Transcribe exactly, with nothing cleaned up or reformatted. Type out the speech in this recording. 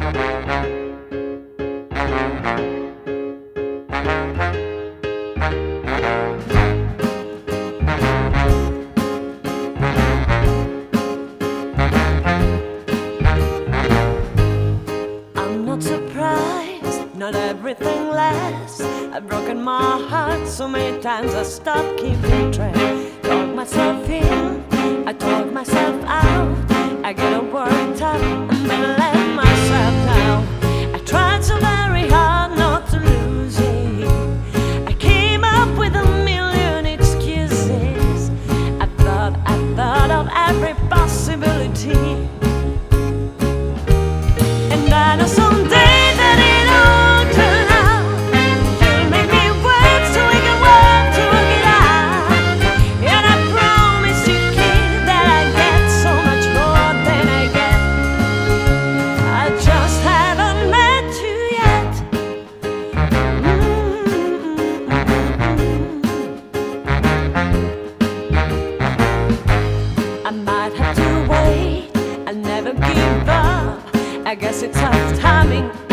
Not everything lasts. I've broken my heart so many times I stopped keeping track. Talk myself in, I talk myself out. I get worked up and then let myself down. I tried so very hard not to lose it. I came up with a million excuses. I thought, I thought of every possibility. And I know someday I might have to wait, I'll never give up. I guess it's tough timing.